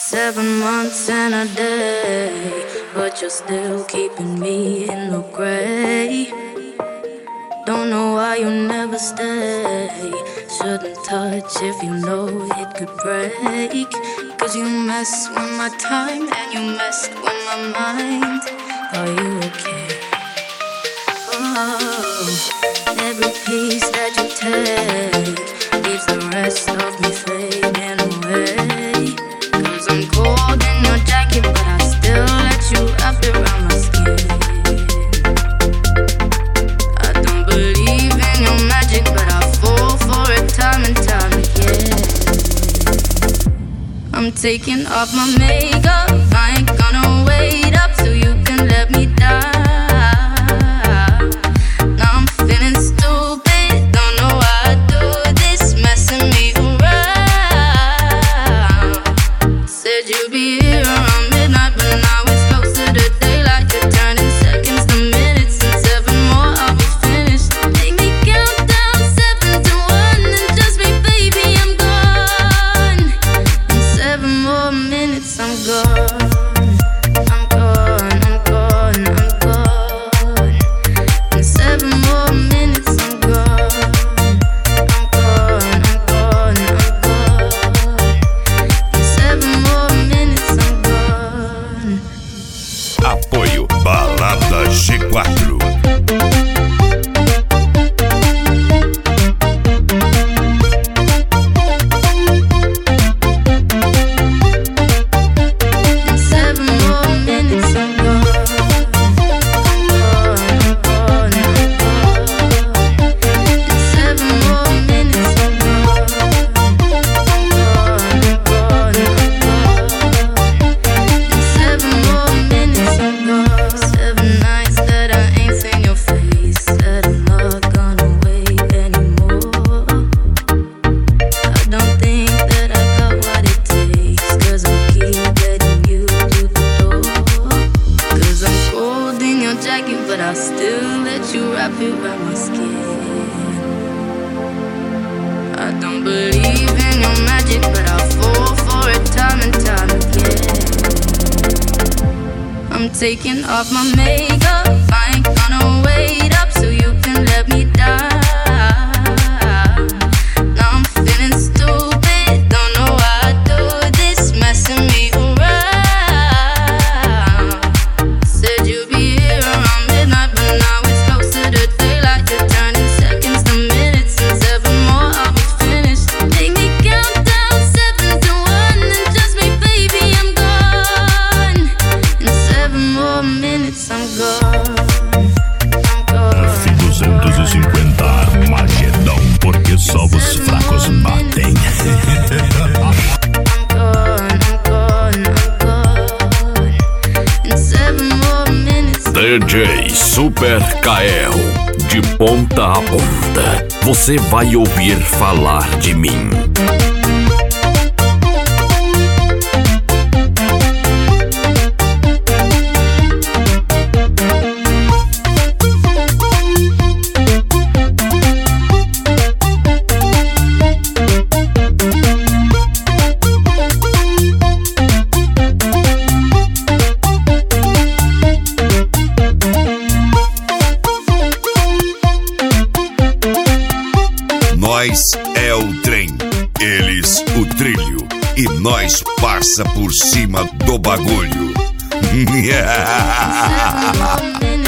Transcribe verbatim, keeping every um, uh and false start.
Seven months and a day, but you're still keeping me in the gray. Don't know why you never stay. Shouldn't touch if you know it could break. Cause you mess with my time and you messed with my mind. Are you okay? Oh, every piece that you take leaves the rest of me fading away. Cause I'm cold in your jacket, but I still let you wrap it around my skin. I don't believe in your magic, but I fall for it time and time again. I'm taking off my makeup, I ain't gonna wait up so you can let me down. Now I'm feeling stupid, don't know why I do this, messing me around. Said you'd be here around midnight, but now it's closer to daylight. You're turning seconds to minutes, and seven more I'll be finished. Make me count down seven to one, and just me, baby, I'm gone. In seven more minutes, I'm gone. I'm gone, I'm gone, I'm gone. In seven more minutes, I'm gone. I'm gone, I'm gone, I'm gone. In seven more minutes, I'm gone. Apoio Balada G quatro. In seven more minutes, I'm gone. I'm gone, I'm gone, I'm gone. In seven more minutes, I'm gone. I'm gone, I'm gone, I'm gone. In seven more minutes, I'm gone. Seven nights that I ain't seen your face. Said I'm not gonna wait anymore. I don't think that I got what it takes, cause I keep getting you to the door. Cause I'm cold in your jacket, but I still let you wrap it around my skin. I don't believe in your magic, but I fall for it time and time again. I'm taking off my makeup, I ain't gonna wait up so you can let me down. Now I'm feeling stupid, don't know why I do this, messing me around. Said you'd be here around midnight, but now it's closer to daylight. You're turning seconds to minutes, and seven more I'll be finished. Make me count down seven to one, and just me, baby, I'm gone. In seven more minutes, I'm gone. I'm gone. F duzentos e cinquenta Armagedão, porque só os fracos batem. I'm gone, I'm gone, I'm gone. In seven more minutes, D J Super Kael, de ponta a ponta, você vai ouvir falar de mim. Nós é o trem, eles o trilho, e nós passa por cima do bagulho. seven more minutes.